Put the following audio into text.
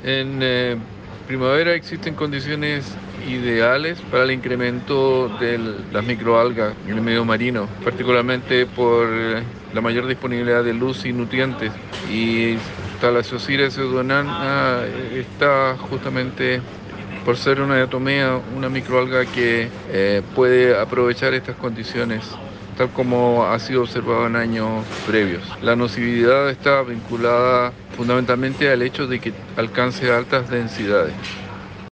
En primavera existen condiciones ideales para el incremento de las microalgas en el medio marino, particularmente por la mayor disponibilidad de luz y nutrientes. Y Thalassiosira pseudoanana está justamente por ser una diatomea, una microalga que puede aprovechar estas condiciones, tal como ha sido observado en años previos. La nocividad está vinculada fundamentalmente al hecho de que alcance altas densidades.